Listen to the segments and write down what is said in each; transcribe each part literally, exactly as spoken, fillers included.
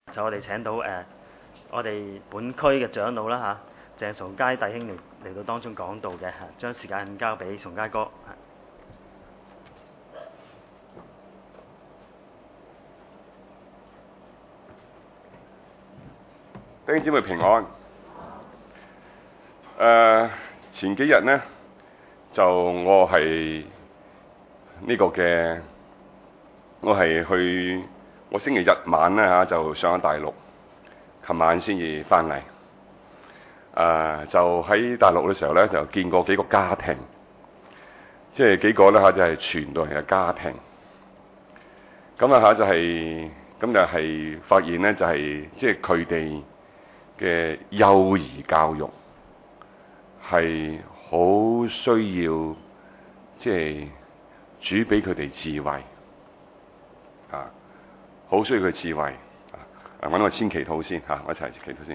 就我哋請到誒、呃、我哋本區嘅長老啦嚇，鄭崇佳弟兄嚟嚟到當中講道嘅嚇，將時間交俾崇佳哥。 弟兄姊妹平安。誒、呃、前幾日呢，就我係呢個嘅，我係去我星期日晚咧嚇就上咗大陸，琴晚先至翻嚟。誒、呃、就喺大陸嘅時候咧，就見過幾個家庭，即係幾個咧嚇就係傳道人嘅家庭。咁啊嚇就係咁就係發現咧就係即係佢哋嘅幼兒教育係好需要，即係主俾佢哋智慧啊，好需要佢智慧啊！揾我先祈禱先嚇，我一齊祈禱先。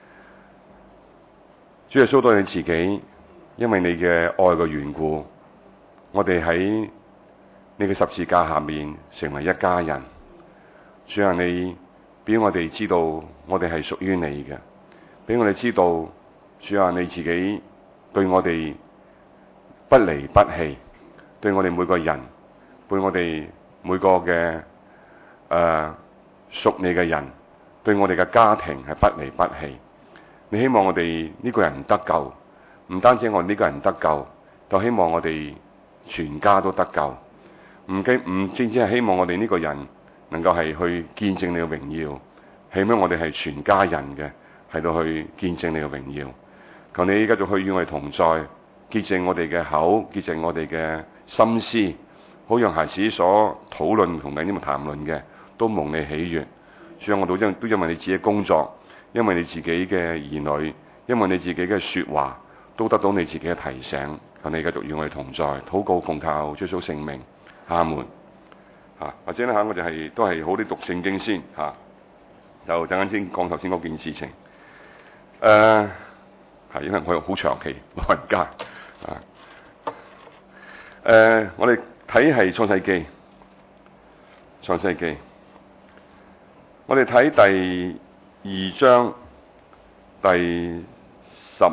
主耶穌，多謝你自己，因為你嘅愛嘅緣故，我哋喺你嘅十字架下面成為一家人。主啊，你俾我哋知道，我哋係屬於你嘅。俾我哋知道，主啊，你自己對我哋不離不棄，對我哋每個人，對我哋每個嘅誒屬你嘅人，對我哋嘅家庭係不離不棄。你希望我哋呢個人得救，唔單止我呢個人得救，就希望我哋全家都得救。唔記唔淨止係希望我哋呢個人能夠係去見證你嘅榮耀，希望我哋係全家人嘅。喺度去見證你嘅榮耀，求你繼續去與我哋同在，潔淨我哋嘅口，潔淨我哋嘅心思，好讓孩子所討論同你呢個談論嘅都蒙你喜悅。所以我都因都因為你自己工作，因為你自己嘅兒女，因為你自己嘅説話，都得到你自己嘅提醒。求你繼續與我哋同在，禱告奉靠耶穌聖名，阿門。嚇，或者咧嚇，我哋係都係好啲讀聖經先嚇，就陣間先講頭先嗰件事情。誒、uh, 係因為我好長期老人家啊。誒、uh, 我哋睇係創世記，創世記，我哋睇第二章第十、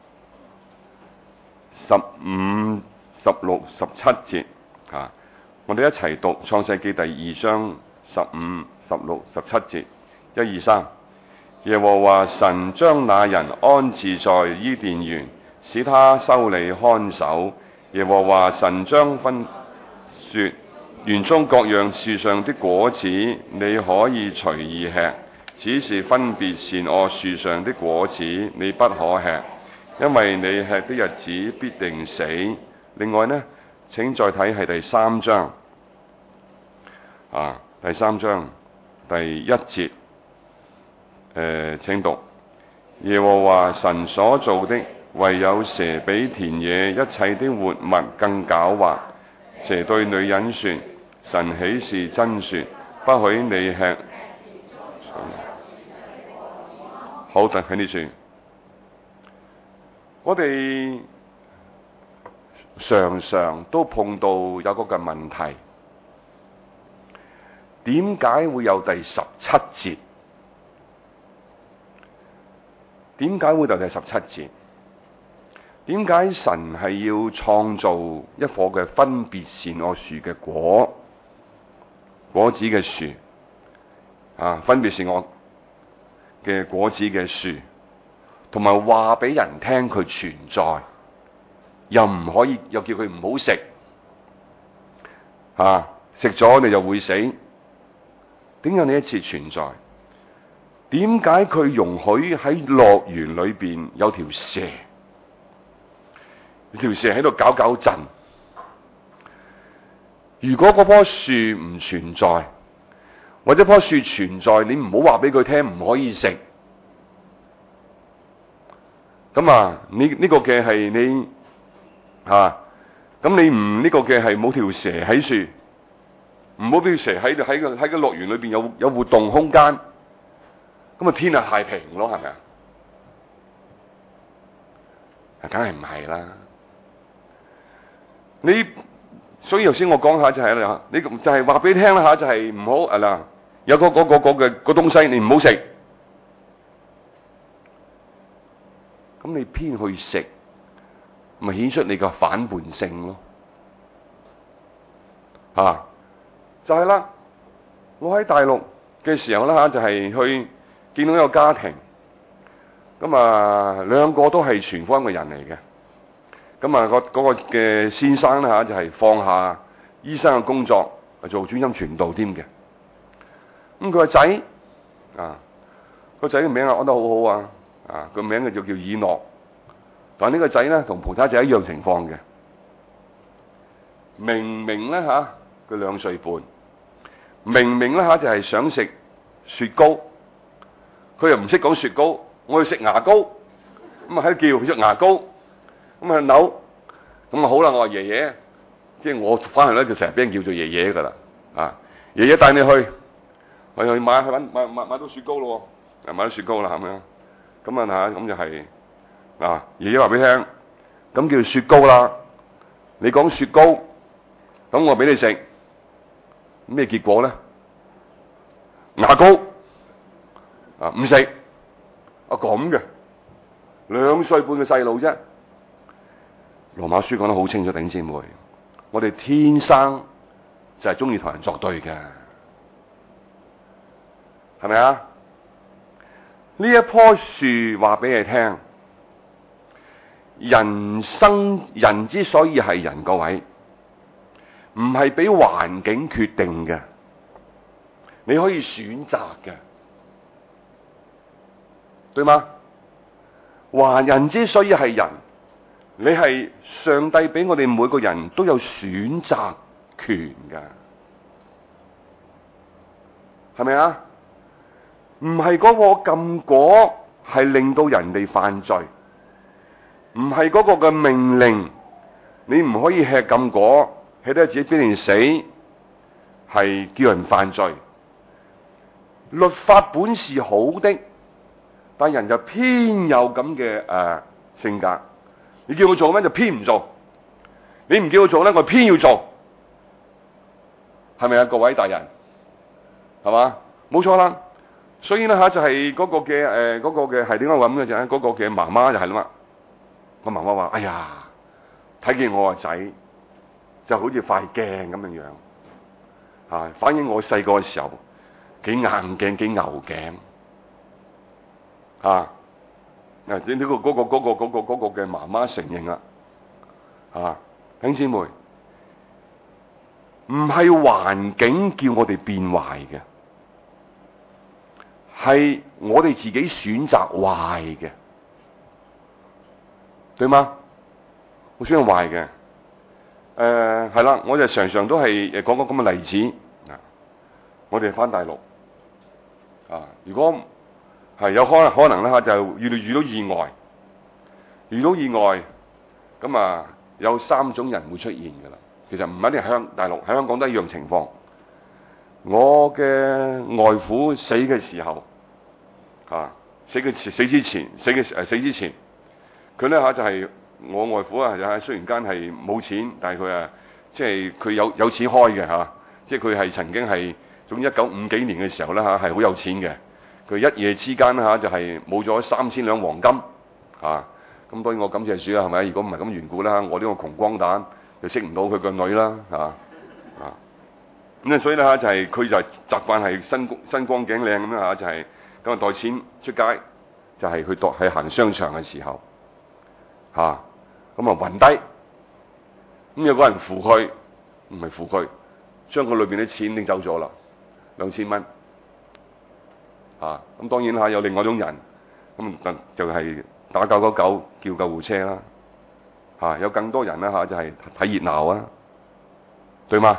十五、十六、十七節啊。我哋一齊讀創世記第二章十五、十六、十七節，一二三。耶和華神將那人安置在伊甸園，使他修理看守。耶和華神將分說：園中各樣樹上的果子你可以隨意吃，只是分別善惡樹上的果子你不可吃，因為你吃的日子必定死。另外呢，請再睇係第三章啊，第三章第一節。誒、呃，請讀。耶和華神所造的，唯有蛇比田野一切的活物更狡猾。蛇對女人說：神豈是真說，不許你吃。好，等喺呢處。我哋常常都碰到有個嘅問題，點解會有第十七節？點解會有第十七節？點解神係要創造一棵嘅分別善惡樹嘅果果子嘅樹啊？分別善惡嘅果子嘅樹，同埋話俾人聽佢存在，又唔可以，又叫佢唔好食啊！食咗你就會死。點解呢一次存在？點解佢容許喺樂園裏邊有條蛇？條蛇喺度搞搞震。如果嗰棵樹唔存在，或者棵樹存在，你唔好話俾佢聽唔可以食。咁啊，呢呢個嘅係你啊，咁你唔呢個嘅係冇條蛇喺樹，唔好俾條蛇喺喺個喺個樂園裏邊有有活動空間。咁啊，天下太平咯，係咪啊？梗係唔係啦？你所以頭先我講下就係啦，你就係話俾你聽啦吓，就係唔好啊啦， 有個嗰個嗰嘅個東西你唔好食，咁你偏去食，咪顯出你個反叛性咯。啊，就係啦，我喺大陸嘅時候啦嚇，就係去見到一個家庭，咁啊兩個都係傳福音嘅人嚟嘅，咁啊個嗰個嘅先生咧嚇就係放下醫生嘅工作，做專心傳道添嘅。咁佢個仔啊，個仔嘅名啊安得好好啊，啊個名就叫以諾，但係呢個仔咧同葡太仔一樣情況嘅，明明咧嚇。佢兩歲半，明明咧嚇就係想食雪糕，佢又唔識講雪糕，我要食牙膏，咁啊喺度叫佢食牙膏，咁啊扭，咁啊好啦，我話爺爺，即係我翻去咧就成日俾人叫做爺爺噶啦，啊爺爺帶你去，我去買去揾買買買到雪糕咯，啊買到雪糕啦咁樣，咁啊嚇咁就係、是、啊爺爺話俾你聽，咁叫雪糕啦，你講雪糕，咁我俾你食。咩結果咧？牙膏啊唔食啊咁嘅，兩歲半嘅細路啫。羅馬書講得好清楚，弟兄姊妹，我哋天生就係中意同人作對嘅，係咪啊？呢一棵樹話俾你聽，人生人之所以係人，各位。唔係俾環境決定嘅，你可以選擇嘅，對嗎？還人之所以係人，你係上帝俾我哋每個人都有選擇權㗎，係咪啊？唔係嗰個禁果係令到人哋犯罪，唔係嗰個嘅命令，你唔可以吃禁果。睇得自己必定死，係叫人犯罪。律法本是好的，但人就偏有咁嘅誒性格。你叫我做咩就偏唔做，你唔叫我做咧，我偏要做，係咪啊？各位大人，係嘛？冇錯啦。所以咧嚇就係嗰個嘅誒嗰個嘅係點解話咁嘅就係嗰個嘅媽媽就係啦嘛。個媽媽話：哎呀，睇見我個仔。就好似塊鏡咁樣樣，啊！反映我細個嘅時候幾硬頸幾牛頸，啊！啊！呢、這個嗰、那個嗰、那個嗰、那個嗰、那個嘅媽媽承認啦，啊！弟兄姊妹，唔係環境叫我哋變壞嘅，係我哋自己選擇壞嘅，對嗎？我選擇壞嘅。誒係啦，我就常常都係誒講個咁嘅例子啊！我哋返大陸啊，如果係有可能可能咧嚇，就遇到遇到意外，遇到意外咁啊，有三種人會出現㗎啦。其實唔一定係香大陸，喺香港都一樣情況。我嘅外父死嘅時候啊，死嘅死之前，死嘅誒死之前，佢咧嚇就係、是。我外父啊，就雖然間係冇錢，但係佢啊，即係佢有有錢開嘅嚇，即係佢係曾經係從一九五幾年嘅時候咧嚇，係好有錢嘅。佢一夜之間嚇就係冇咗三千兩黃金嚇，咁當然我感謝主啦，係咪？如果唔係咁緣故啦，我呢個窮光蛋就識唔到佢個女啦嚇啊！咁啊，所以咧嚇就係佢就係習慣係身身光頸靚咁樣嚇，就係咁啊袋錢出街，就係去代係行商場嘅時候。嚇，咁啊暈低，咁有個人扶佢，唔係扶佢，將佢裏邊啲錢拎走咗啦，兩千蚊。嚇、啊，咁當然嚇有另外一種人，咁就係、是、打九九九叫救護車啦。嚇、啊，有更多人啦嚇、啊，就係睇熱鬧啊，對嗎？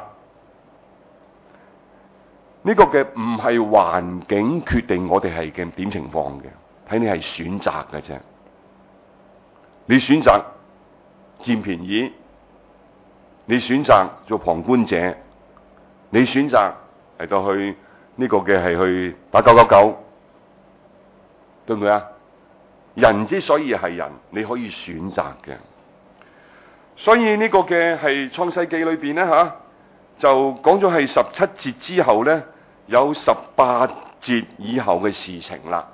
呢、這個嘅唔係環境決定我哋係嘅點情況嘅，睇你係選擇嘅啫。你選擇佔便宜，你選擇做旁觀者，你選擇嚟到去呢、這個嘅係去打九九九，對唔對啊？人之所以係人，你可以選擇嘅。所以呢個嘅係創世記裏邊咧吓，就講咗係十七節之後咧， 有十八節以後嘅事情啦，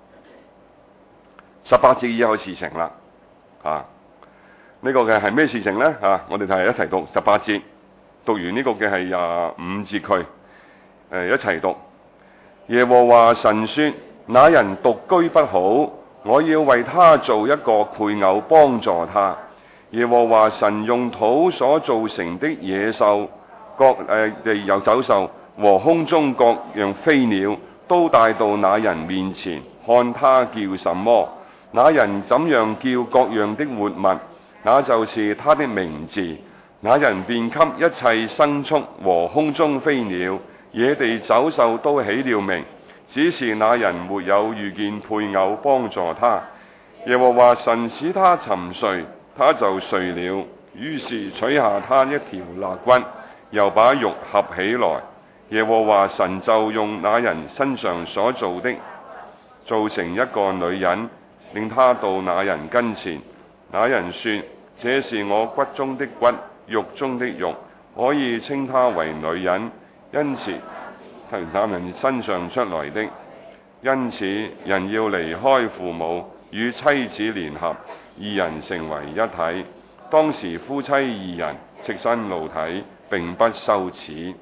十八節以後嘅事情啦，啊，呢、這個嘅係咩事情呢？啊，我哋睇一齊讀十八節，讀完呢個嘅係廿五節佢，誒一齊讀。耶和華神說：那人獨居不好，我要為他做一個配偶幫助他。耶和華神用土所造成的野獸、各誒地有走獸和空中各樣飛鳥，都帶到那人面前，看他叫什麼，那人怎樣叫各樣的活物，那就是他的名字。那人便給一切牲畜和空中飛鳥、野地走獸都起了名，只是那人沒有遇見配偶幫助他。耶和華神使他沉睡，他就睡了，於是取下他一條肋骨，又把肉合起來。耶和華神就用那人身上所做的，造成一個女人，令他到那人跟前。那人說：這是我骨中的骨，肉中的肉，可以稱她為女人，因此係那人身上出來的。因此人要離開父母，與妻子聯合，二人成為一體。當時夫妻二人赤身露體，並不羞恥。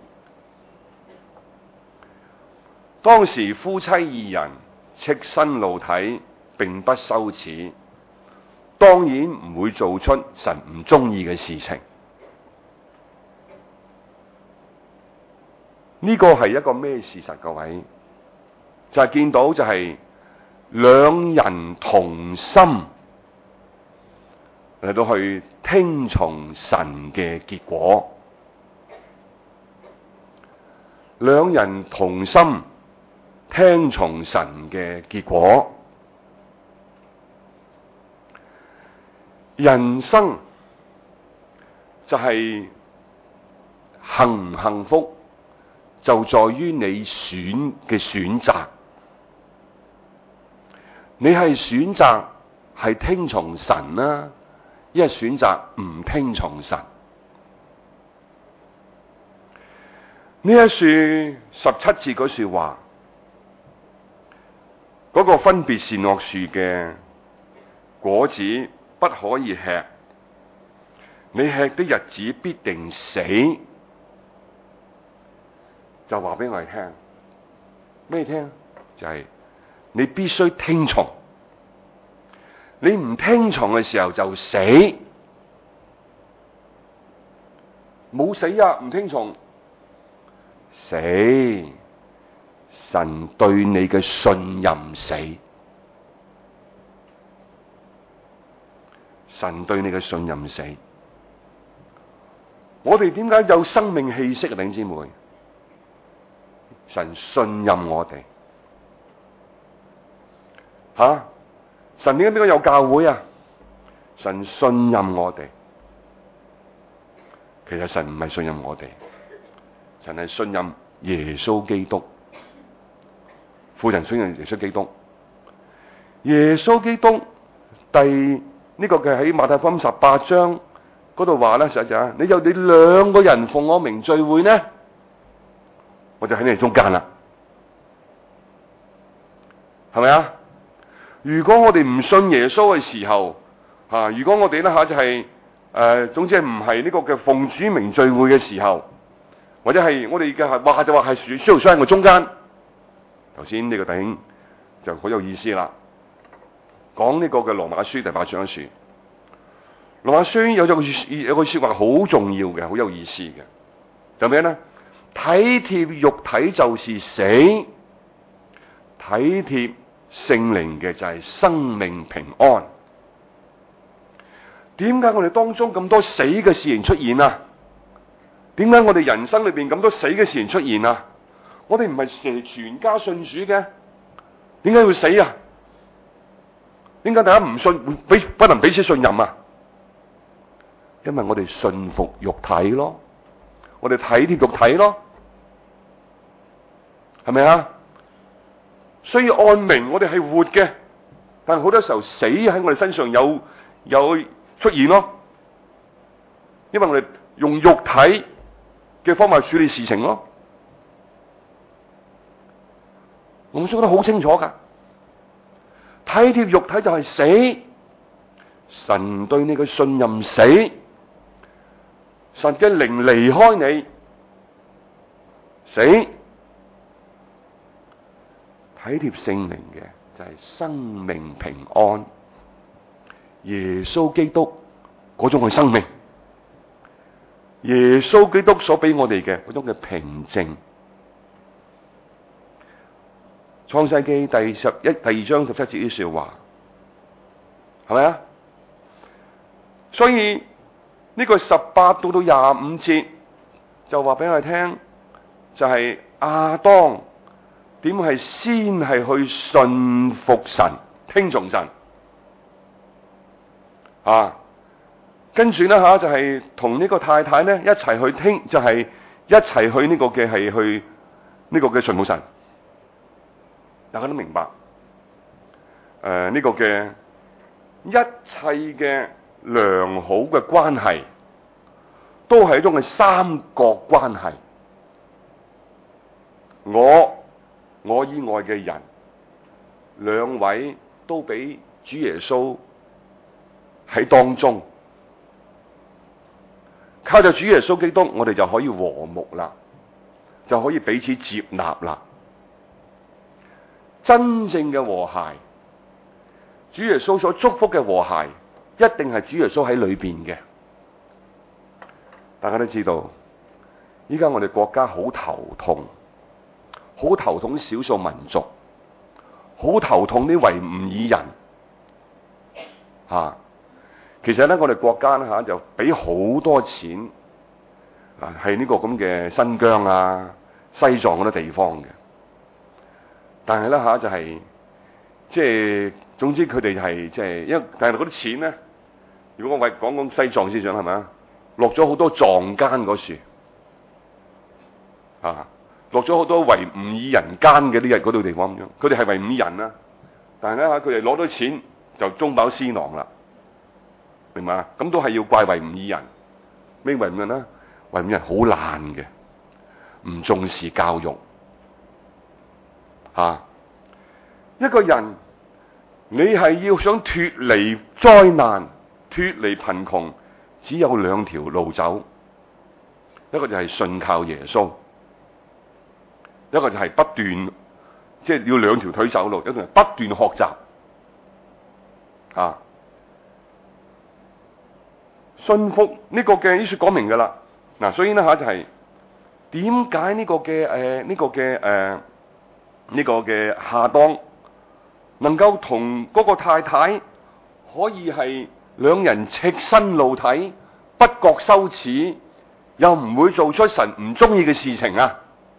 當時夫妻二人赤身露體，並不羞恥，當然唔會做出神唔中意嘅事情。呢個係一個咩事實？各位就係、是、見到就係兩人同心嚟到去聽從神嘅結果，兩人同心聽從神嘅結果。人生就係幸唔幸福，就在於你選嘅選擇。你係選擇係聽從神啦，一係選擇唔聽從神。呢一樹十七節嗰說話，嗰、那個分別善惡樹嘅果子不可以吃，你吃的日子必定死。就話俾我哋聽咩聽？就係、是、你必須聽從，你唔聽從嘅時候就死。冇死啊，唔聽從死。神對你嘅信任死，神對你嘅信任死。我哋點解有生命氣息啊？弟兄姊妹，神信任我哋。吓、啊，神點解邊個有教會啊？神信任我哋。其實神唔係信任我哋，神係信任耶穌基督。父神信任耶穌基督。耶穌基督第呢、這個嘅喺馬太福音十八章嗰度話咧，實際你有你兩個人奉我名聚會呢，我就喺你哋中間啦，係咪啊？如果我哋唔信耶穌嘅時候，吓、啊，如果我哋咧吓就係、是、誒、呃，總之係唔係呢個嘅奉主名聚會嘅時候，或者係我哋嘅話就話係需要喺我中間。頭先呢個弟兄就好有意思啦，講呢個嘅羅馬書第八章一書，羅馬書有咗有句說話好重要嘅，好有意思嘅，就咩咧？體貼肉體就是死，體貼聖靈嘅就係生命平安。點解我哋當中咁多死嘅事情出現啊？點解我哋人生裏邊咁多死嘅事情出現啊？我哋唔係成全家信主嘅，點解會死啊？點解大家唔信，彼不能彼此信任啊？因為我哋信服肉體咯，我哋體貼肉體咯，係咪啊？所以按名我哋係活嘅，但係好多時候死喺我哋身上有有出現咯，因為我哋用肉體嘅方法處理事情咯。 我們說得好清楚噶，體貼肉體就係死，神對你嘅信任死，神嘅靈離開你死，體貼聖靈嘅就係生命平安，耶穌基督嗰種嘅生命，耶穌基督所俾我哋嘅嗰種嘅平靜。創世記第十一第二章十七節啲說話，係咪啊？所以呢個十八到到廿五節就話俾我哋聽，就係亞當點係先係去信服神，聽從神啊，跟住咧吓就係同呢個太太咧一齊去聽，就係、是、一齊去呢個嘅係去呢個嘅順服神。大家都明白，誒、呃、呢、這個嘅一切嘅良好嘅關係，都係一種嘅三角關係。我我以外嘅人，兩位都俾主耶穌喺當中，靠着主耶穌基督，我哋就可以和睦啦，就可以彼此接納啦。真正嘅和諧，主耶穌所祝福嘅和諧，一定係主耶穌喺裏邊嘅。大家都知道，依家我哋國家好頭痛，好頭痛少數民族，好頭痛啲維吾爾人吓、啊。其實咧，我哋國家咧吓就俾好多錢啊，係呢個咁嘅新疆啊、西藏嗰啲地方嘅。但係咧吓就係、是，即係總之佢哋係即係，因為但係嗰啲錢咧，如果我為講講西藏思想係咪啊？落咗好多藏間嗰處，啊，落咗好多維吾爾人間嘅啲人嗰度地方咁樣，佢哋係維吾爾人啦，但係咧吓佢哋攞到錢就中飽私囊啦，明嘛？咁都係要怪維吾爾人，咩維吾爾人咧？維吾爾人好懶嘅，唔重視教育。啊！一個人，你係要想脫離災難、脫離貧窮，只有兩條路走。一個就係信靠耶穌，一個就係不斷，即係要兩條腿走路，一個係不斷學習。啊！信服呢個嘅，呢書講明噶啦。嗱、啊，所以呢，吓就係點解呢個嘅誒呢個嘅誒？呃呢個嘅亞當能夠同嗰個太太可以係兩人赤身露體，不覺羞恥，又唔會做出神唔中意嘅事情啊！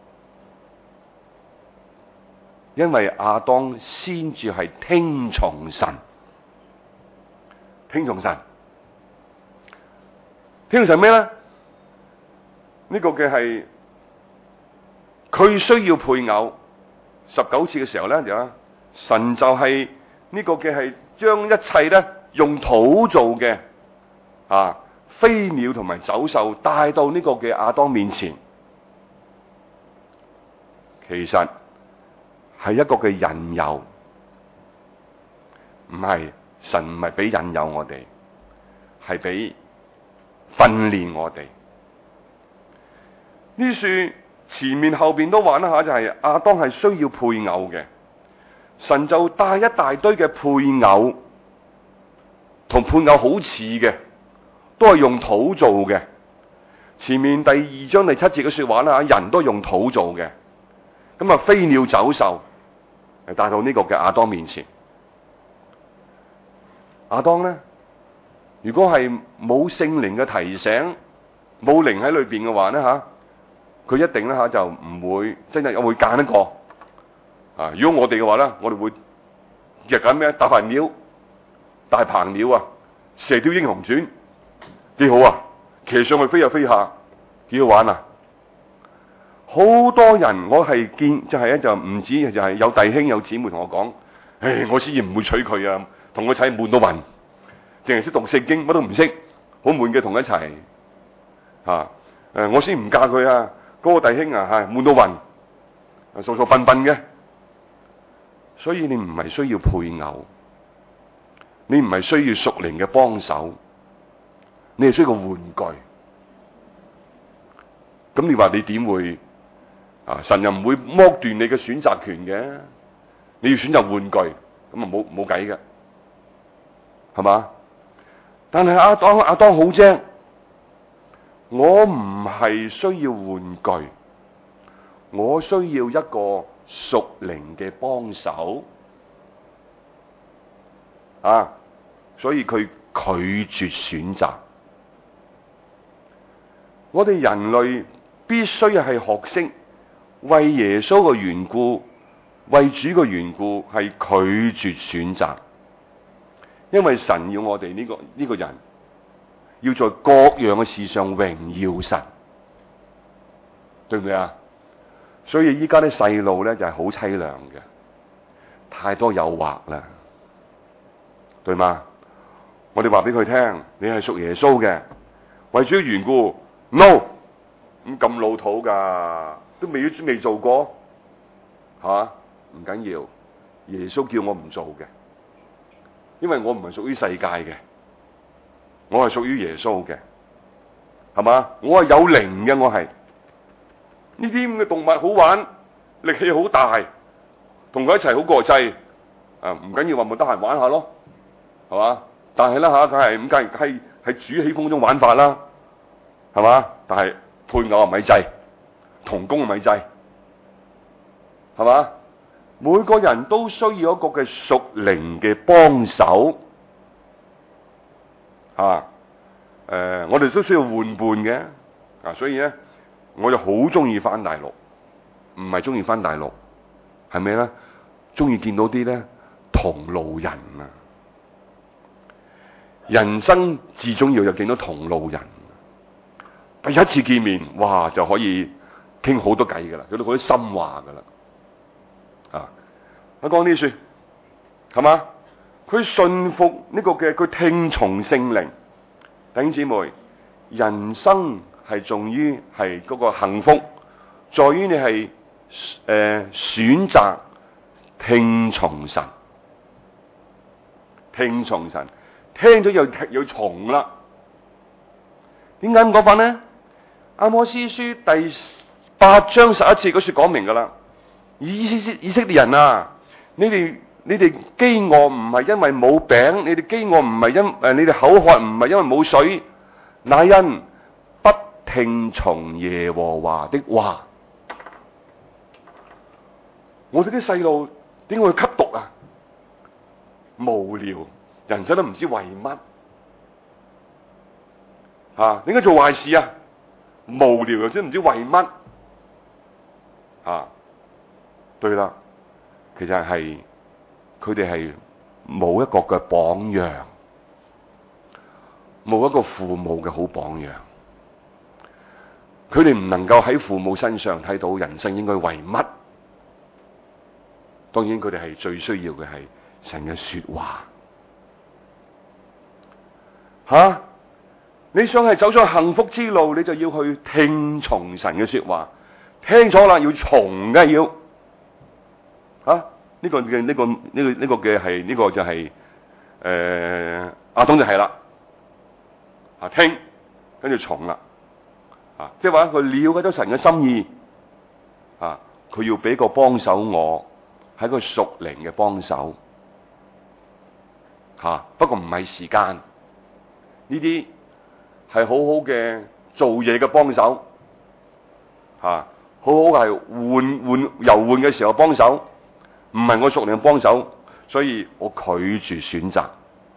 因為亞當先至係聽從神，聽從神，聽從神咩咧？呢個嘅係佢需要配偶。十九次嘅時候咧，就神就係呢個嘅係將一切咧用土做嘅啊飛鳥同埋走獸帶到呢個嘅亞當面前，其實係一個嘅引誘，唔係神唔係俾引誘我哋，係俾訓練我哋。呢樹。前面後邊都玩一下，就係亞當係需要配偶嘅，神就帶一大堆嘅配偶，同配偶好似嘅，都係用土做嘅。前面第二章第七節嘅說話啦，人都用土做嘅，咁啊飛鳥走獸係帶到呢個嘅亞當面前。亞當咧，如果係冇聖靈嘅提醒，冇靈喺裏邊嘅話咧吓。佢一定咧吓就唔會真係會揀一個啊！如果我哋嘅話咧，我哋會日揀咩？大鵬鳥、大鵬鳥啊，射雕英雄傳幾好啊！騎上去飛下飛下，幾好玩啊！好多人我係見就係咧就唔止就係有弟兄有姊妹同我講，唉，我先至唔會娶佢啊，同佢一齊悶到暈，淨係識讀聖經乜都唔識，好悶嘅同佢一齊啊！誒，我先唔嫁佢啊！嗰個弟兄啊，係悶到暈，傻傻笨笨嘅， 所以你唔係需要配偶，你唔係需要屬靈嘅幫手，你係需要個玩具。咁你話你點會啊？神又唔會剝斷你嘅選擇權嘅，你要選擇玩具，咁啊冇冇計嘅，係嘛？但係亞當亞當好精，我唔係需要玩具，我需要一個屬靈嘅幫手啊！所以佢拒絕選擇。我哋人類必須係學識為耶穌嘅緣故，為主嘅緣故係拒絕選擇，因為神要我哋呢個呢個人要在各樣嘅事上榮耀神，對唔對啊？所以依家啲細路咧就係好淒涼嘅，太多誘惑啦，對嗎？我哋話俾佢聽，你係屬耶穌嘅，為主嘅緣故 ，no， 咁咁老土噶，都未都未做過，吓，唔緊要，耶穌叫我唔做嘅，因為我唔係屬於世界嘅，我係屬於耶穌嘅，係嘛？我係有靈嘅，我係。呢啲咁嘅動物好玩，力氣好大，同佢一齊好國際，啊唔緊要話冇得閒玩下咯，係嘛？但係啦吓，梗係咁梗係係主喜歡嗰種玩法啦，係嘛？但係配偶啊咪制，同工啊咪制，係嘛？每個人都需要一個嘅屬靈嘅幫手，啊，誒、呃，我哋都需要換伴嘅，啊，所以咧。我就好中意翻大陸，唔係中意翻大陸，係咪咧？中意見到啲咧同路人啊！人生至重要就見到同路人，第一次見面，哇就可以傾好多偈噶啦，有到好多深話噶啦。啊，我講呢句，係嘛？佢信服呢個嘅，佢聽從聖靈。弟兄姊妹，人生。係重於係嗰個幸福，在於你係誒、呃、選擇聽從神，聽從神，聽咗又又從啦。點解咁講法呢？阿摩司書第八章十一節嗰處講明噶啦，以色以色列人啊，你哋你哋飢餓唔係因為冇餅，你哋飢餓唔係因誒，你哋口渴唔係因為冇水，乃因不聽從耶和華的話。我哋啲細路點解會吸毒啊？無聊，人生都唔知為乜吓，點解做壞事啊？無聊又真唔知為乜啊？對啦，其實係佢哋係冇一個嘅榜樣，冇一個父母嘅好榜樣。佢哋唔能夠喺父母身上睇到人生應該為乜。當然佢哋係最需要嘅係神嘅說話。吓、啊，你想係走上幸福之路，你就要去聽從神嘅說話。聽咗啦，要從嘅要。吓、啊，呢、這個嘅呢、這個呢、這個呢、這個嘅係呢個就係、是、誒、呃、阿東就係啦。啊，聽跟住從啦。啊，即係話佢了解咗神嘅心意。啊，佢要俾個幫手我。係個屬靈嘅幫手，吓、啊，不過唔係時間，呢啲係好好嘅做嘢嘅幫手，吓、啊，好好係換換遊換嘅時候幫手，唔係我屬靈嘅幫手，所以我拒絕選擇。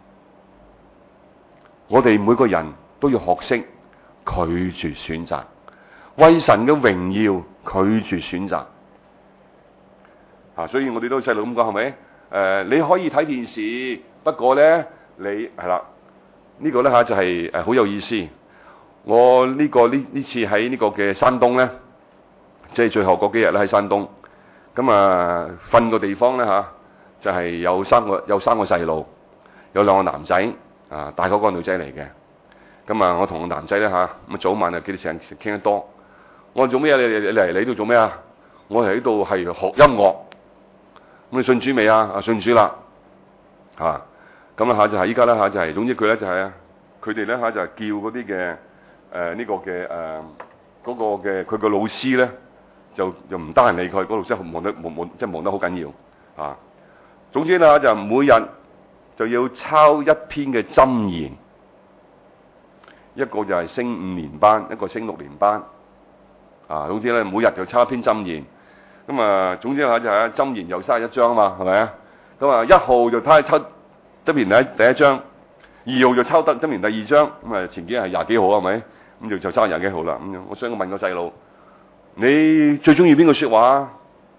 我哋每個人都要學識拒絕選擇，為神嘅榮耀拒絕選擇。啊，所以我哋都細路咁講，係咪？誒、呃，你可以睇電視，不過咧，你係啦，這個、呢個咧吓就係誒好有意思。我呢、這個呢呢次喺呢個嘅山東咧，即係最後嗰幾日咧喺山東，咁啊瞓個地方咧吓、啊，就係、是、有三個有三個細路，有兩個男仔，啊大嗰個女仔嚟嘅。咁啊，我同個男仔咧吓，咁早晚啊幾啲時間傾得多。我做咩啊？你你嚟你度做咩啊？我喺度係學音樂。 咁你信主未啊？啊，信主啦，嚇咁啊嚇就係依家啦嚇就係、是，總之佢咧就係啊，佢哋咧嚇就係叫嗰啲嘅誒呢個嘅誒嗰個嘅佢個老師咧就就唔得閒理佢，嗰、那個、老師忙得忙忙即係忙得好緊要啊。總之啦就每日就要抄一篇嘅箴言，一個就係升五年班，一個升六年班啊。總之咧每日就抄一篇箴言。咁啊，總之嚇就係箴言又三十一章啊嘛，係咪啊？咁啊，一號就睇出箴言第第一章，二號就抄得箴言第二章。咁啊，前幾日係廿幾號係咪？咁就就抄廿幾號啦。咁樣，我想問個細路，你最中意邊個説話啊？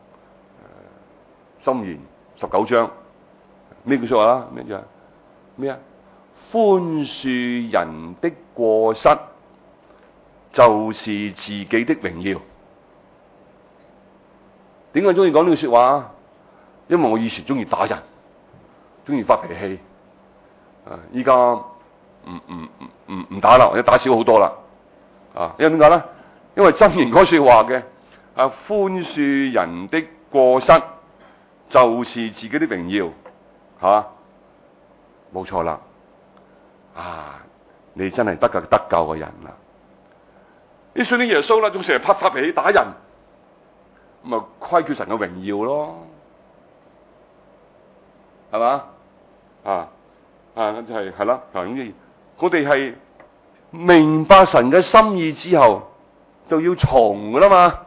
箴言十九章咩句説話啦？咩嘢？咩啊？寬恕人的過失，就是自己的榮耀。點解中意講呢句説話啊？因為我以前中意打人，中意發脾氣。啊，依家唔唔唔唔唔打啦，或者打少好多啦。啊，因為點解咧？因為箴言嗰説話嘅啊，寬恕人的過失，就是自己的榮耀。嚇，冇錯啦。啊，你真係得救得救嘅人啦！你信啲耶穌啦，仲成日發發脾氣打人。咁咪虧缺神嘅榮耀咯，係嘛？啊啊，就係係啦。啊，總之我哋係明白神嘅心意之後，就要從噶啦嘛，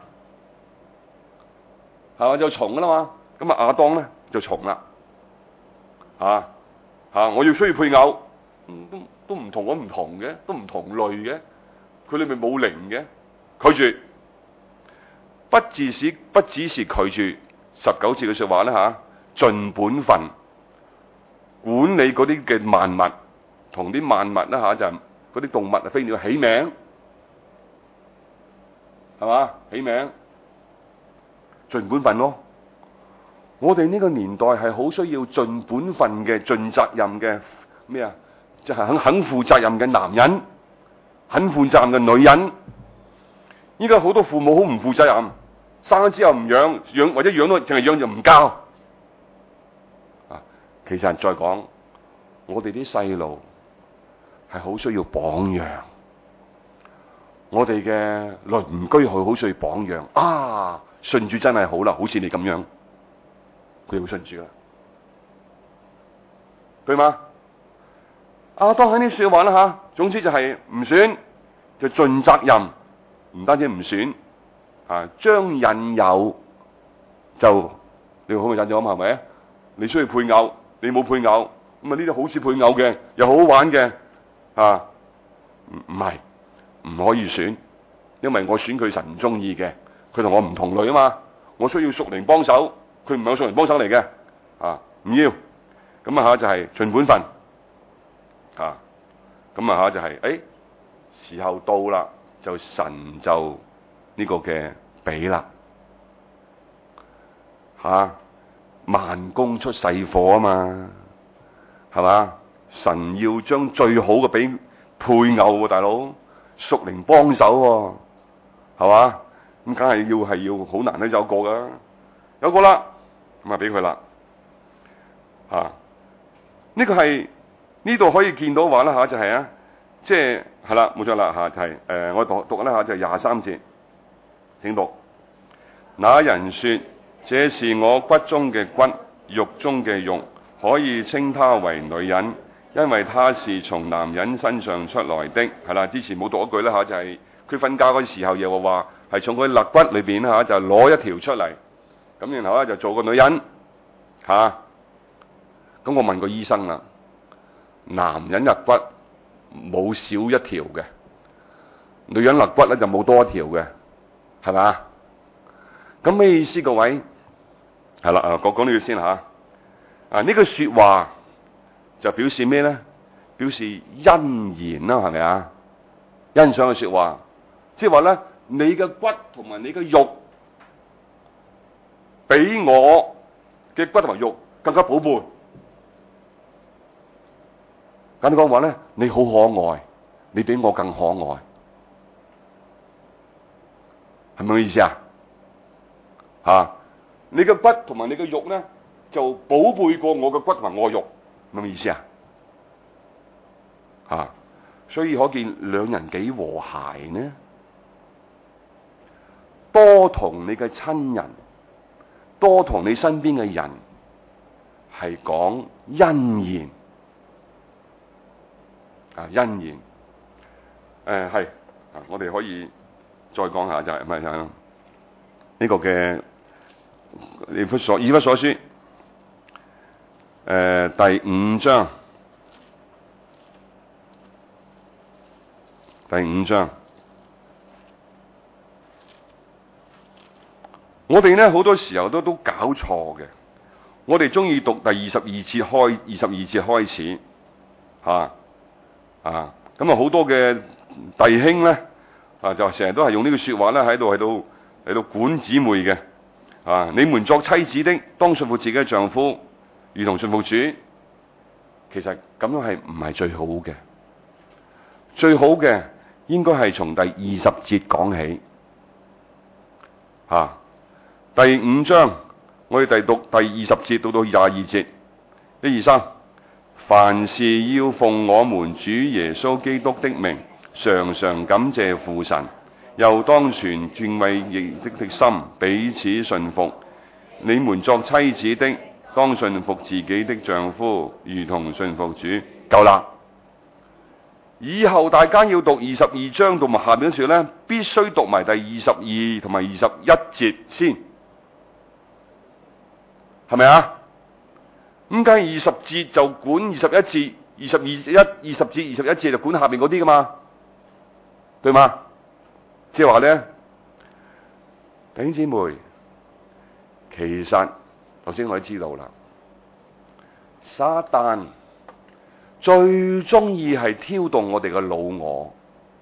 係嘛？就從噶啦嘛。咁啊，亞當咧就從啦。啊啊，我要需要配偶，嗯、都都唔同我唔同嘅，都唔同類嘅，佢裏面冇靈嘅，拒絕。不只是不只是拒絕十九節嘅說話咧吓，盡本分管理嗰啲嘅萬物，同啲萬物啦吓，就嗰啲動物啊飛鳥起名，係嘛？起名盡本分咯。我哋呢個年代係好需要盡本分嘅、盡責任嘅咩啊？就係肯肯負責任嘅男人，肯負責任嘅女人。依家好多父母好唔負責任。生咗之後唔養，養或者養到淨係養就唔教。啊，其實再講，我哋啲細路係好需要榜樣。我哋嘅鄰居係好需要榜樣。啊，信主真係好啦，好似你咁樣，佢會信主啦，對嗎？啊，當喺啲說話啦吓，總之就係唔選就盡責任，唔單止唔選。啊，將引誘就你好嘅引誘嘛，係咪？你需要配偶，你冇配偶，咁啊呢啲好似配偶嘅，又好好玩嘅，啊，唔唔係，唔可以選，因為我選佢神唔中意嘅，佢同我唔同類啊嘛，我需要屬靈幫手，佢唔係我屬靈幫手嚟嘅，啊，唔要，咁啊吓就係盡本分，啊，咁啊吓就係、是，誒、哎，時候到啦，就神就。呢個嘅俾啦嚇，慢工出細貨啊嘛，係嘛？神要將最好嘅俾配偶喎、啊，大佬屬靈幫手喎，係嘛？咁梗係要係要好難都有個噶，有個啦，咁啊俾佢啦嚇。呢、這個係呢度可以見到話啦嚇，就係、是、啊，即係係啦，冇錯啦嚇，就係、是、誒、呃、我讀讀啦嚇，就係廿三節。請讀，那人說：這是我骨中嘅骨，肉中嘅肉，可以稱她為女人，因為她是從男人身上出來的。係啦，之前冇讀一句啦嚇，就係佢瞓覺嗰時候又話係從佢肋骨裏邊嚇就攞一條出嚟，咁然後咧就做個女人嚇。咁、啊、我問個醫生啦，男人肋骨冇少一條嘅，女人肋骨咧就冇多一條嘅。係嘛？咁咩意思？各位係啦，啊，講講呢句先吓。啊，呢句說話就表示咩咧？表示欣言啦，係咪啊？欣賞嘅說話，即係話咧，你嘅骨同埋你嘅肉，比我嘅骨同埋肉更加寶貝。簡單講話咧，你好可愛，你比我更可愛。係咪咁意思啊？吓，你嘅骨同埋你嘅肉咧， 就寶貝過我嘅骨同我肉，明唔明意思啊？啊，所以可見兩人幾和諧呢？多同你嘅親人，多同你身邊嘅人係講恩言啊，恩言。誒係啊，我哋可以再講下就係咪啊？呢個嘅以弗所以弗所書誒、呃、第五章，第五章，我哋咧好多時候都都搞錯嘅。我哋中意讀第二十二節開，二十二節開始嚇啊，咁啊好多嘅弟兄咧啊，就成日都係用呢句説話咧喺度喺度喺度管姊妹嘅。啊！你們作妻子的，當順服自己嘅丈夫，如同順服主。其實咁樣係唔係最好嘅？最好嘅應該係從第二十節講起。啊，第五章我哋第讀第二十節到到廿二節，一二三。凡事要奉我們主耶穌基督的名，常常感謝父神。又當存敬畏認識的心，彼此順服。你們作妻子的，當順服自己的丈夫，如同順服主。夠啦！以後大家要讀二十二章同埋下邊嗰處咧，必須讀埋第二十二同埋二十一節先，係咪啊？咁梗係二十節就管二十一節，二十二一二十節二十一節就管下邊嗰啲噶嘛，對嗎？即係話咧，弟兄姊妹，其實頭先我都知道啦，撒旦最中意係挑動我哋嘅老我，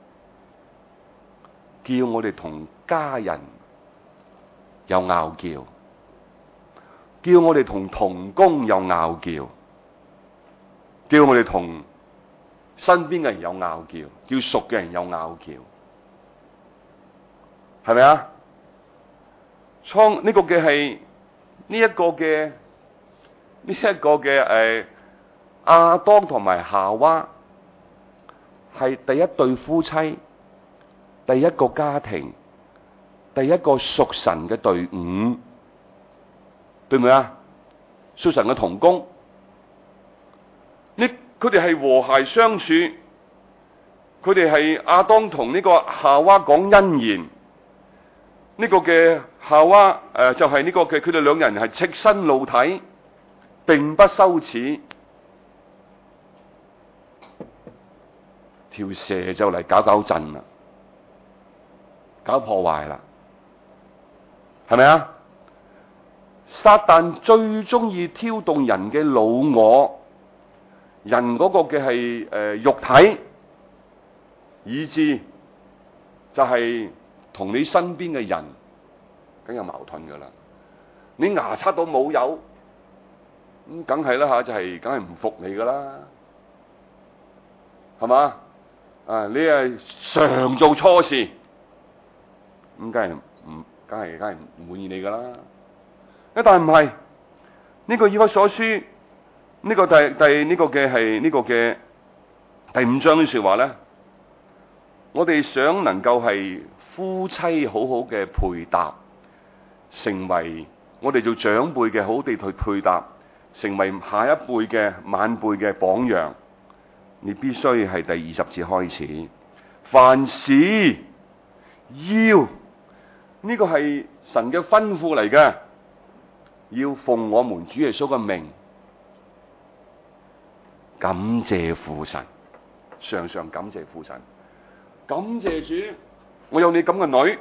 叫我哋同家人有拗撬，叫我哋同同工有拗撬，叫我哋同身邊嘅人有拗撬，叫熟嘅人有拗撬。係咪啊？創呢、這個嘅係呢一個嘅呢一個嘅誒亞當同埋夏娃係第一對夫妻，第一個家庭，第一個屬神嘅隊伍，對唔對啊？屬神嘅同工，呢佢哋係和諧相處，佢哋係亞當同呢個夏娃講恩言。呢個嘅夏娃誒、呃、就係、是、呢個嘅，佢哋兩人係赤身露體，並不羞恥。條蛇就嚟搞搞震啦，搞破壞啦，係咪啊？撒旦最中意挑動人嘅老我，人嗰個嘅係誒肉體，以致就係、是。同你身邊嘅人梗有矛盾噶啦，你牙刷到冇有咁，梗係啦吓，就係梗係唔服你噶啦，係嘛？啊，你係常做錯事，咁梗係唔，梗係梗係唔滿意你噶啦。一但係唔係呢個以弗所書呢、這個第第呢、這個嘅係呢個嘅第五章嘅說話咧，我哋想能夠係。夫妻好好嘅配搭，成為我哋做長輩嘅好地去配搭，成為下一輩嘅晚輩嘅榜樣。你必須係第二十節開始，凡事要呢、這個係神嘅吩咐嚟嘅，要奉我們主耶穌嘅名，感謝父神，常常感謝父神，感謝主。我有你咁嘅女，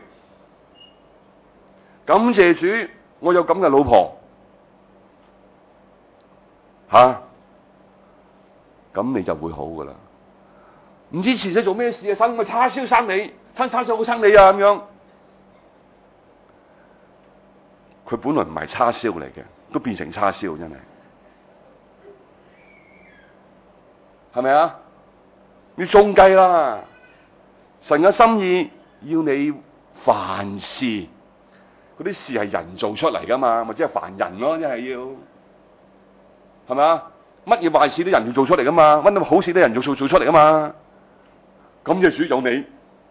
感謝主，我有咁嘅老婆，吓、啊，咁你就會好噶啦。唔知前世做咩事啊？生個叉燒生你，生叉燒好生你啊咁樣。佢本來唔係叉燒嚟嘅，都變成叉燒，真係，係咪啊？你中計啦，神嘅心意。要你凡事，嗰啲事係人做出嚟噶嘛，咪即係凡人咯，即係要係咪啊？乜嘢壞事都人要做出嚟噶嘛，乜嘢好事都人要做做出嚟噶嘛。咁就主有你，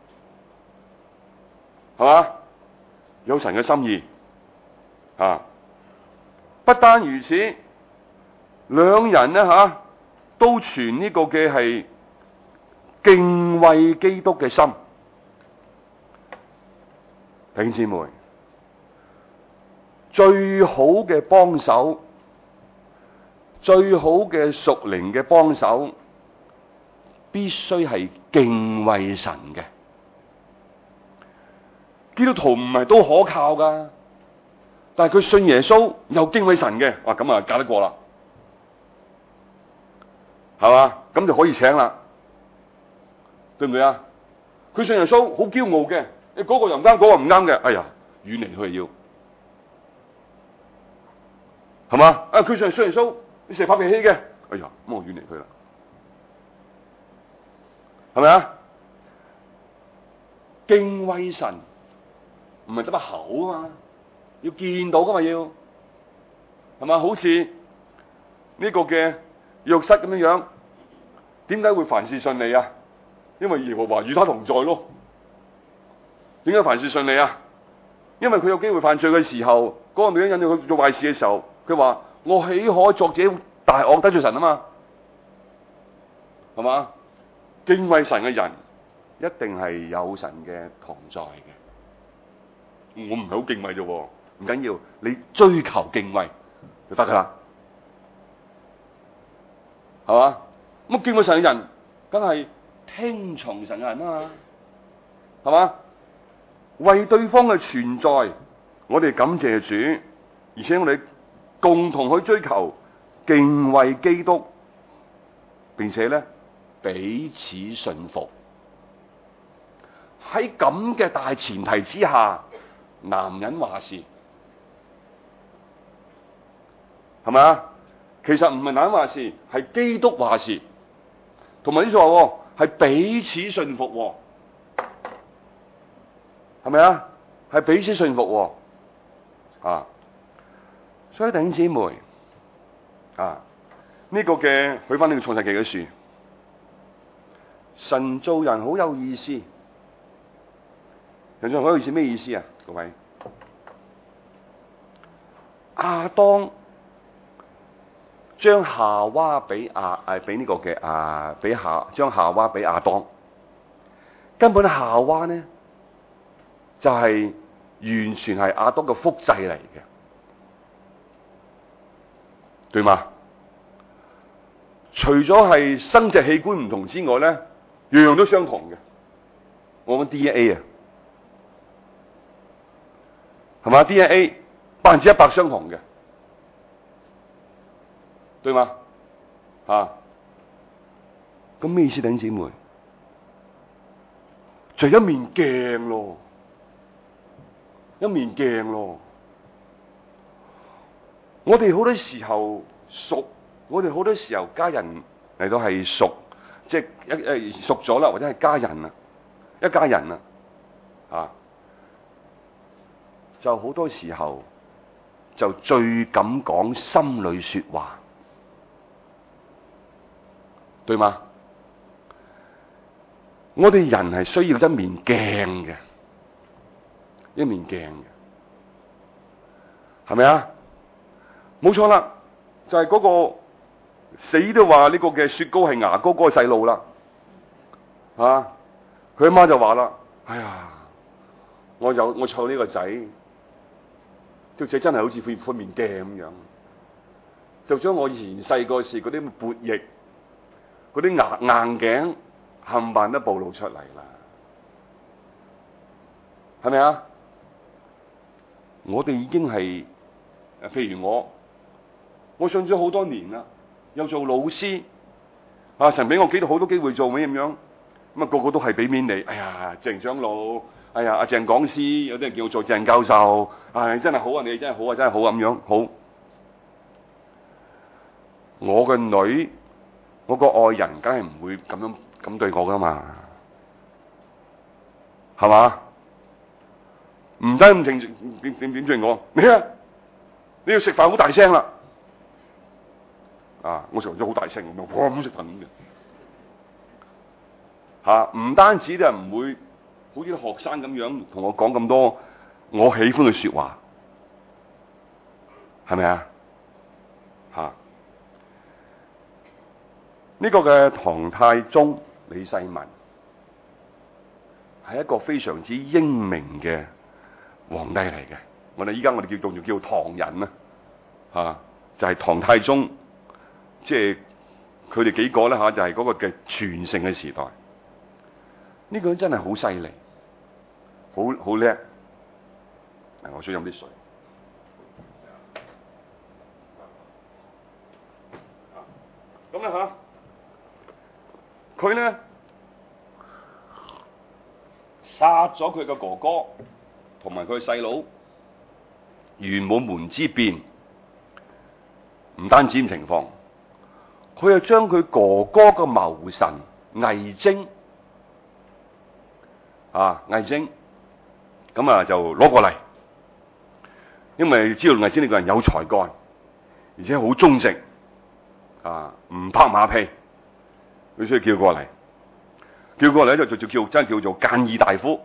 係嘛？有神嘅心意啊！不單如此，兩人呢，吓、啊、都存呢個嘅係敬畏基督嘅心。弟兄姊妹，最好嘅幫手，最好嘅屬靈嘅幫手，必須係敬畏神嘅。基督徒唔係都可靠噶，但係佢信耶穌又敬畏神嘅，哇咁啊搞得過啦，係嘛？咁就可以請啦，對唔對啊？佢信耶穌好驕傲嘅，你嗰個又唔啱，嗰個唔啱嘅，哎呀，遠離佢要，係嘛？啊，佢信信耶穌，你成日發脾氣嘅，哎呀，咁我遠離佢啦，係咪啊？敬畏神唔係得把口啊嘛，要見到噶嘛要，係嘛？好似呢個嘅約瑟咁樣樣，點解會凡事順利啊？因為耶和華與他同在咯。點解凡事順利啊？因為佢有機會犯罪嘅時候，嗰、那個女人引誘佢做壞事嘅時候，佢話我豈可作這大惡得罪神啊嘛？係嘛？敬畏神嘅人一定係有神嘅同在嘅。我唔係好敬畏啫，唔緊要，你追求敬畏就得噶啦，係嘛？咁敬畏神嘅人，梗係聽從神嘅人啊嘛，係嘛？為對方嘅存在，我哋感謝主，而且我哋共同去追求敬畏基督，並且咧彼此信服。喺咁嘅大前提之下，男人話事，係咪啊？其實唔係男人話事，係基督話事，同埋呢句話係彼此信服，係咪啊？係彼此信服啊！所以弟兄姊妹啊，呢、這個嘅去翻呢個創世記嘅書，神造人好有意思。神造人好有意思咩意思啊？各位，亞當將夏娃俾亞誒俾呢個嘅啊俾夏將夏娃俾亞當，根本夏娃呢就係、是、完全係亞當嘅複製嚟嘅，對嗎？除咗係生殖器官唔同之外咧，樣樣都相同嘅。我講 D N A 啊，係嘛 ？D N A 百分之一百相同嘅，對嗎？啊，咁咩意思？弟兄姊妹，就一面鏡咯，一面鏡咯。我哋好多時候熟，我哋好多時候家人嚟到係熟，即係一誒熟咗啦，或者係家人啊，一家人啊，啊，就好多時候就最敢講心裏說話，對嗎？我哋人係需要一面鏡嘅，一面鏡嘅，係咪啊？冇錯啦，就係、是、嗰個死都話呢個嘅雪糕係牙膏嗰個細路啦，啊！佢阿媽就話啦：哎呀，我有我湊呢個仔，條仔真係好似塊塊面鏡咁樣，就將我以前細個時嗰啲悖逆、嗰啲牙硬頸冚唪唥都暴露出嚟啦，係咪啊？我哋已經係誒，譬如我。我信咗好多年啦，又做老師，啊，神俾我幾度好多機會做咩咁樣，咁啊個個都係俾面你，哎呀鄭長老，哎呀阿鄭講師，有啲人叫我做鄭教授，唉真係好啊，你真係好啊，真係好咁樣好。我個女，我個愛人，梗係唔會咁樣咁對我噶嘛，係嘛？唔使咁正點點點對我，你啊，你要食飯好大聲啦。 啊！我成日都好大聲咁樣，哇咁食飯嘅嚇，唔單止就唔會好似啲學生咁樣同我講咁多我喜歡嘅説話，係咪啊？嚇！呢個嘅唐太宗李世民係一個非常之英明嘅皇帝嚟嘅。我哋依家我哋叫做叫唐人啦，嚇就係、是、唐太宗，即係佢哋幾個咧嚇，就係、是、嗰個嘅全盛嘅時代。呢、這個人真係好犀利，好好叻。我想飲啲水。咁咧嚇，佢咧殺咗佢嘅哥哥同埋佢嘅細佬玄武門之變，唔單止咁情況，佢又將佢哥哥嘅謀臣魏徵啊魏徵咁啊就攞過嚟，因為知道魏徵呢個人有才幹，而且好忠直啊，唔拍馬屁，佢所以叫過嚟，叫過嚟就就就叫真係叫做諫議大夫。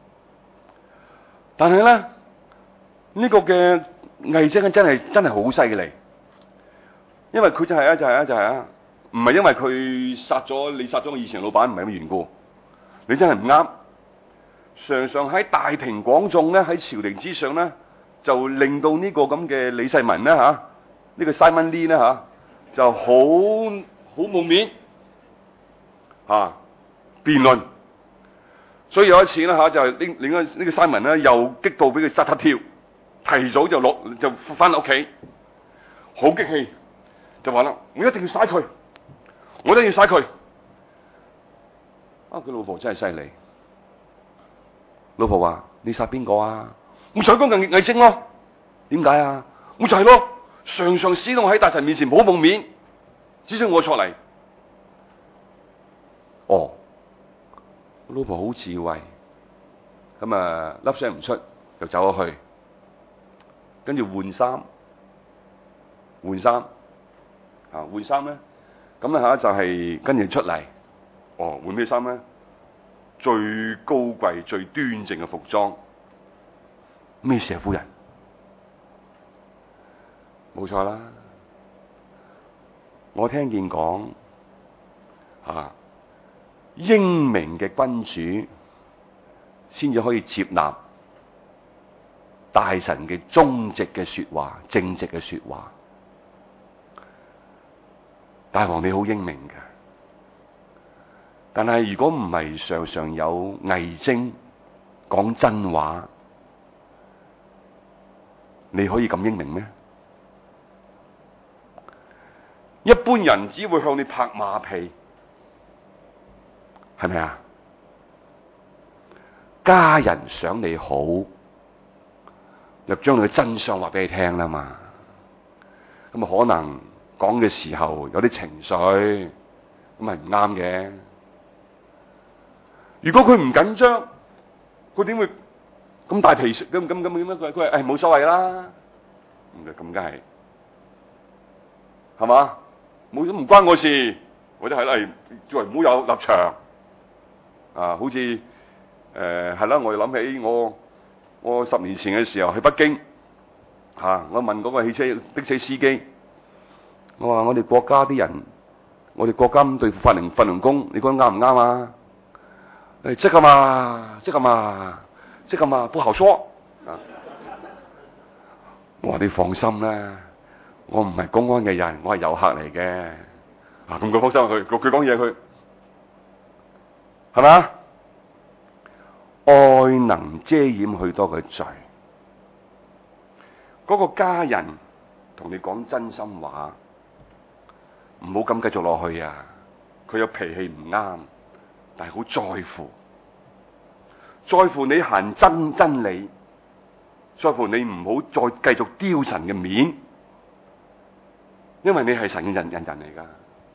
但係咧呢、呢個嘅魏徵真係真係好犀利，因為佢就係啊就係啊就係啊，唔係因為佢殺咗你殺咗我以前老闆唔係咁嘅緣故，你真係唔啱。常常喺大庭廣眾咧，喺朝廷之上咧，就令到呢個咁嘅李世民咧嚇，呢、呢個 Simon Lee 咧嚇，就好好冇面嚇辯論。所以有一次咧嚇，就係另另一呢個 Simon 咧，又激到俾佢扎塔跳，提早就落就翻屋企，好激氣，就話啦：我一定要殺佢，我一定要殺佢。啊！佢老婆真係犀利。老婆話：你殺邊個啊？我想講魏徵咯。點解啊？我就係咯，常常使到我喺大臣面前冇蒙面，只想我出嚟。哦，老婆好智慧，咁啊粒聲唔出就走咗去，跟住換衫，換衫啊換衫咧，咁咧吓就係跟住出嚟。哦，換咩衫咧？最高貴、最端正嘅服裝，咩事啊，夫人？冇錯啦，我聽見講啊，英明嘅君主先至可以接納大臣嘅忠直嘅說話、正直嘅說話。大王你好英明㗎。但係如果唔係常常有魏徵講真話，你可以咁英明咩？一般人只會向你拍馬屁，係咪啊？家人想你好，就將你嘅真相話俾你聽啦嘛。咁啊可能講嘅時候有啲情緒，咁係唔啱嘅。如果佢唔緊張，佢點會咁大脾氣？咁咁咁點樣？佢佢係誒冇所謂啦。咁就咁梗係，係嘛？冇都唔關我事，或者係啦，作為唔好有立場啊。好似誒係啦，我哋諗起我我十年前嘅時候去北京嚇、啊，我問嗰個汽車的士司機，我話我哋國家啲人，我哋國家咁對付法輪法輪功，你覺得啱唔啱啊？誒，即係嘛，即係嘛，即係嘛，不好說。啊、我話你放心啦，我唔係公安嘅人，我係遊客嚟嘅。啊，咁佢放心，佢佢佢講嘢，佢係咪啊？愛能遮掩許多嘅罪。嗰、那個家人同你講真心話，唔好咁繼續落去啊！佢有脾氣唔啱。但係好在乎，在乎你行真真理，在乎你唔好再繼續丟神嘅面，因為你係神嘅人人人嚟噶，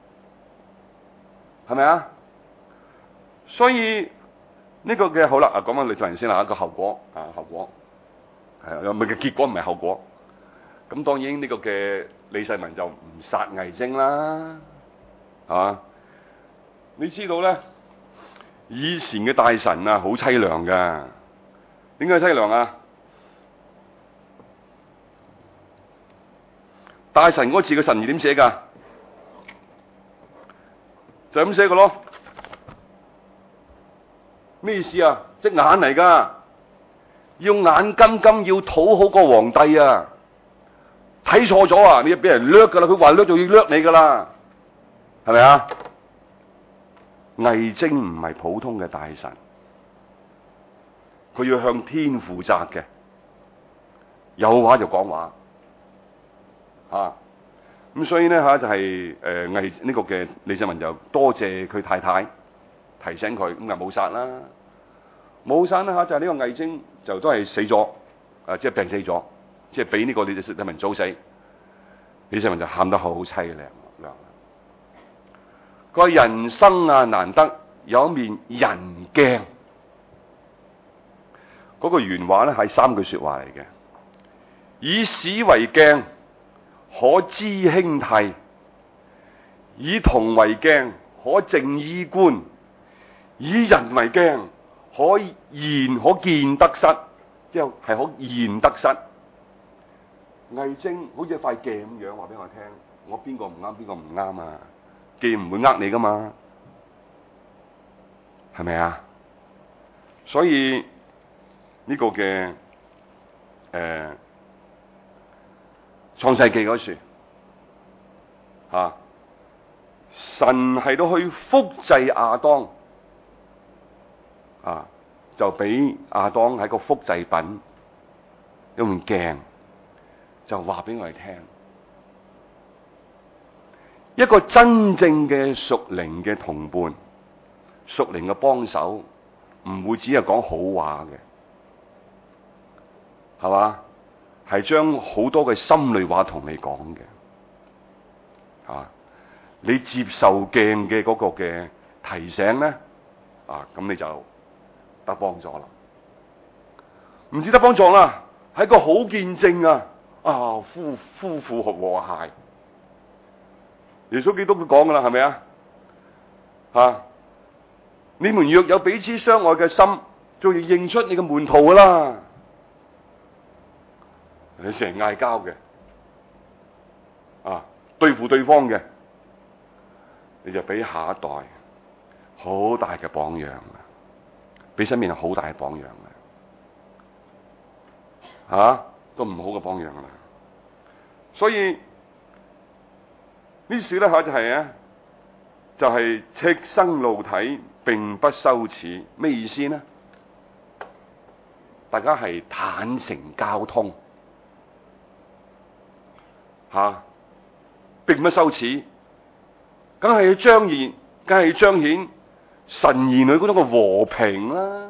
係咪啊？所以呢、這個嘅好啦，啊講翻你做人先啦，一個後果啊後果係啊，唔係嘅結果唔係後果。咁當然呢個嘅李世民就唔殺魏徵啦，係嘛？你知道咧，以前嘅大臣啊，好凄涼噶。點解凄涼啊？大臣嗰字嘅臣字點寫噶？就咁寫嘅咯。咩意思啊？隻眼嚟噶，要眼金金，要討好個皇帝啊！睇錯咗啊，你要俾人掠噶啦，佢話掠就要掠你噶啦，係咪啊？魏徵唔係普通嘅大臣，佢要向天負責嘅，有話就講話，啊，咁所以呢，吓就係誒魏呢個嘅李世民就多謝佢太太提醒佢，咁啊冇殺啦，冇殺啦吓就係呢個魏徵就都係死咗，啊即係病死咗，即係俾呢個李世民早死，李世民就喊得好凄涼。佢話人生啊，難得有一面人鏡。嗰個原話咧係三句說話嚟嘅，以史為鏡，可知興替；以銅為鏡，可正衣冠；以人為鏡，可言可見得失，即係係可言得失。魏徵好似一塊鏡咁樣，話俾我聽，我邊個唔啱，邊個唔啱啊？既唔會呃你噶嘛，係咪啊？所以呢個嘅誒創世記嗰處吓，神係到去複製亞當啊，就俾亞當喺個複製品一面鏡，就話俾我哋聽。一個真正嘅屬靈嘅同伴，屬靈嘅幫手，唔會只係講好話嘅，係嘛？係將好多嘅心裏話同你講嘅，啊！你接受鏡嘅嗰個嘅提醒咧，啊，咁你就得幫助啦。唔止得幫助啦，係個好見證啊！啊，夫夫婦和諧。耶穌基督都講噶啦，係咪啊？吓，你們若有彼此相愛嘅心，就要認出你嘅門徒噶啦。你成日嗌交嘅，啊，對付對方嘅，你就俾下一代好大嘅榜樣啊！俾身邊係好大嘅榜樣啊！吓，都唔好嘅榜樣啦。所以呢書咧，吓就係啊，就係赤身露體，並不羞恥。咩意思呢？大家係坦誠交通，吓、啊，並不羞恥，梗係要彰顯，梗係要彰顯神兒女嗰種嘅和平啦。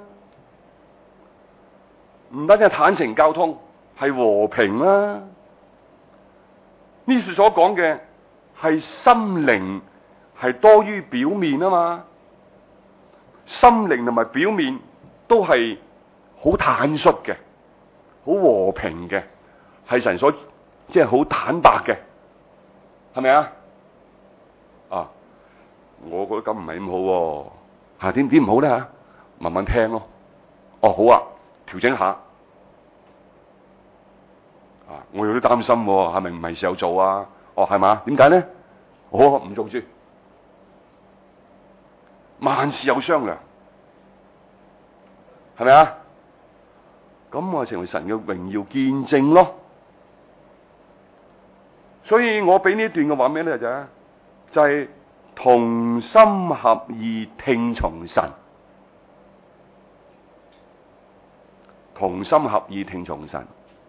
唔單止係坦誠交通，係和平啦。呢書所講嘅係心靈係多於表面啊嘛，心靈同埋表面都係好坦率嘅，好和平嘅，係神所即係好坦白嘅，係咪啊？啊，我覺得咁唔係咁好喎，吓，點點唔好咧吓？慢慢聽咯。哦，好啊，調整下。啊，我有啲擔心，係咪唔係時候做啊？哦，係嘛？點解咧？我唔做住，萬事有商量，係咪啊？咁我成為神嘅榮耀見證咯。所以我俾呢一段嘅話咩咧就係就係同心合意聽從神，同心合意聽從神，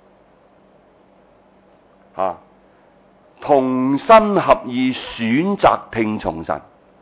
吓、啊。同心合意選擇聽從神，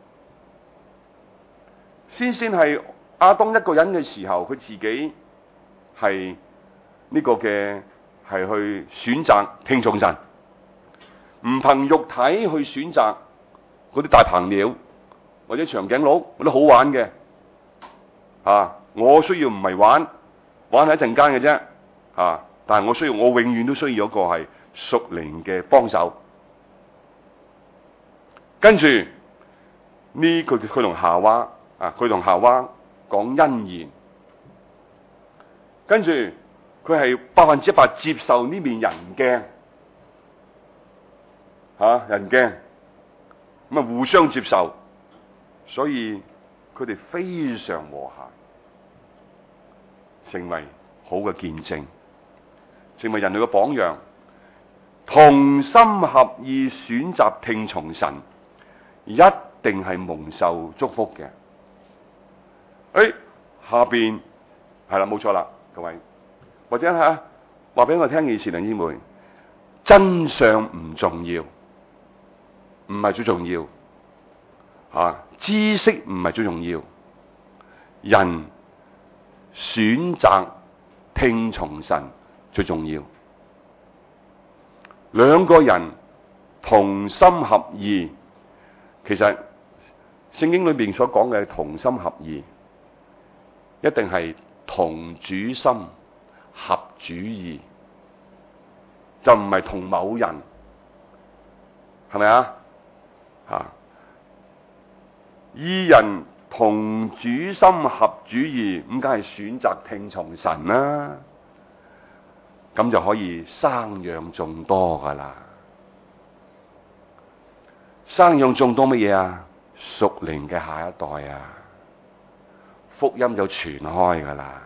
先先係亞當一個人嘅時候，佢自己係呢個嘅係去選擇聽從神，唔憑肉體去選擇嗰啲大鵬鳥或者長頸鹿嗰啲好玩嘅，啊！我需要唔係玩，玩係一陣間嘅啫，啊！但係我需要，我永遠都需要一個係屬靈嘅幫手。 跟住呢，佢佢同夏娃啊，佢同夏娃講恩言，跟住佢係百分之一百接受呢面人鏡吓、啊、人鏡，咁啊互相接受，所以佢哋非常和諧，成為好嘅見證，成為人類嘅榜樣，同心合意選擇聽從神，一定係蒙受祝福嘅。誒，下邊係啦，冇錯啦，各位，或者吓話俾我聽，以前弟兄姊妹，真相唔重要，唔係最重要，啊，知識唔係最重要，人選擇聽從神最重要。兩個人同心合意，其實聖經裏邊所講嘅同心合意，一定係同主心合主意，就唔係同某人，係咪啊？吓，二人同主心合主意，咁梗係選擇聽從神啦，咁就可以生養眾多噶啦。生養眾多乜嘢啊？屬靈嘅下一代啊，福音就傳開噶啦。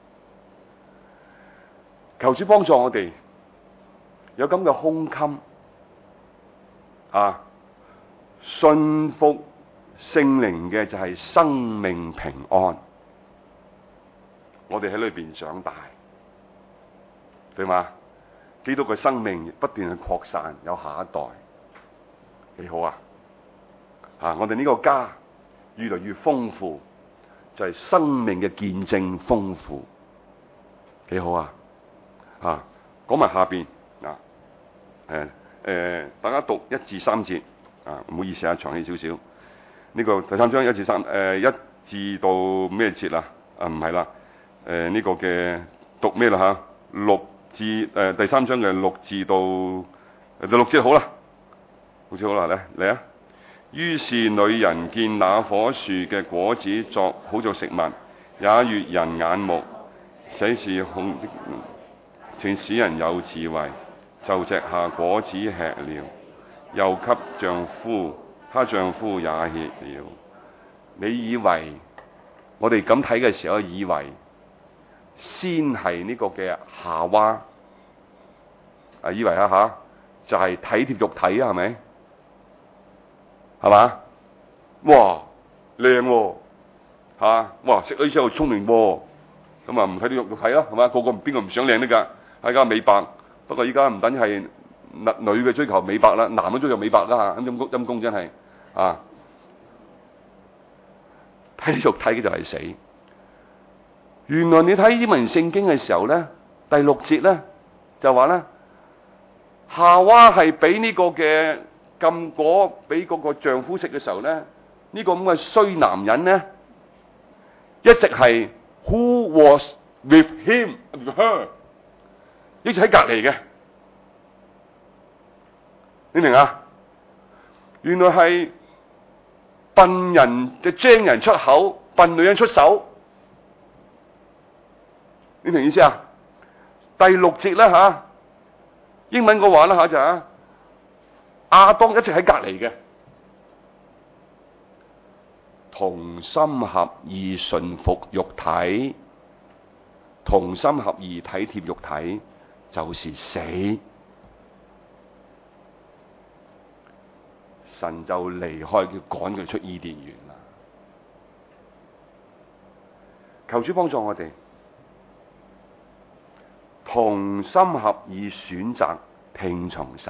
求主幫助我哋有咁嘅胸襟啊！信服聖靈嘅就係生命平安，我哋喺裏邊長大，對嗎？基督嘅生命不斷去擴散，有下一代，幾好啊！啊，我哋呢個家越嚟越豐富，就係、是、生命嘅見證豐富，幾好啊！啊，講埋下邊嗱，誒、啊、誒、呃，大家讀一至三節啊，唔好意思啊，長氣少少。呢、這個第三章一至三，誒、呃、一至到咩節啊？啊，唔係啦，誒、呃、呢、這個嘅讀咩啦吓？六至誒、呃、第三章嘅六至到第六節好啦，好似好啦，嚟嚟啊！於是女人見那棵樹嘅果子作好做食物，也悅人眼目，使是控的，請使人有智慧，就摘下果子吃了，又給丈夫，她丈夫也吃了。你以為我哋咁睇嘅時候，以為先係呢個嘅夏娃啊，以為啊吓就係、是、體貼肉體啊，係咪？係嘛？哇，靚喎吓！哇，食咗之後聰明喎，咁啊唔睇啲肉肉體啦，係嘛？個個邊個唔想靚得噶？大家美白，不過依家唔等於係女嘅追求美白啦，男嘅追求美白啦吓，陰公陰公真係啊！睇肉體嘅就係死。原來你睇呢本聖經嘅時候咧，第六節咧就話咧，夏娃係俾呢個嘅禁果俾嗰個丈夫食嘅時候咧，呢個咁嘅衰男人咧，一直係 who was with him with her， 一直喺隔籬嘅，你明啊？原來係笨人嘅精人出口，笨女人出手，你明意思啊？第六節啦吓，英文嘅話啦吓就啊。亞當一直喺隔籬嘅，同心合意順服肉體，同心合意體貼肉體，就是死。神就離開佢，趕佢出伊甸園啦。求主幫助我哋，同心合意選擇聽從神。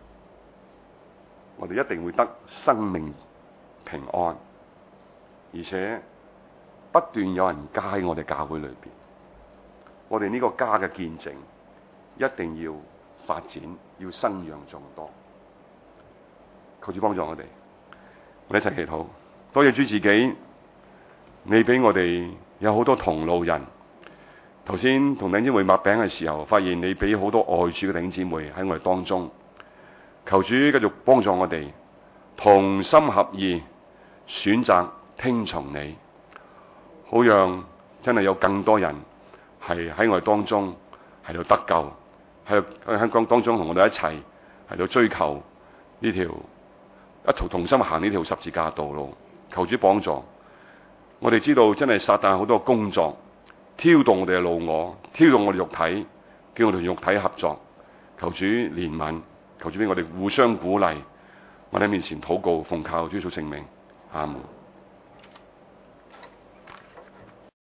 我哋一定會得生命平安，而且不斷有人加喺我哋教會裏邊。我哋呢個家嘅見證一定要發展，要生養眾多。求主幫助我哋，我哋一齊祈禱。多謝主自己，你俾我哋有好多同路人。頭先同弟兄姊妹擘餅嘅時候，發現你俾好多愛主嘅弟兄姊妹喺我哋當中。求主繼續幫助我哋， 同心合意選擇聽從你，好讓真係有更多人係喺我哋當中喺度得救，喺喺香港當中同我哋一齊喺度追求呢條一同同心行呢條十字架道路。求主幫助我哋，知道真係撒旦好多工作挑動我哋嘅老我，挑動我哋肉體，叫我哋肉體合作。求主憐憫，求主俾我哋互相鼓勵。我哋喺面前禱告，奉靠主耶穌聖名，阿門。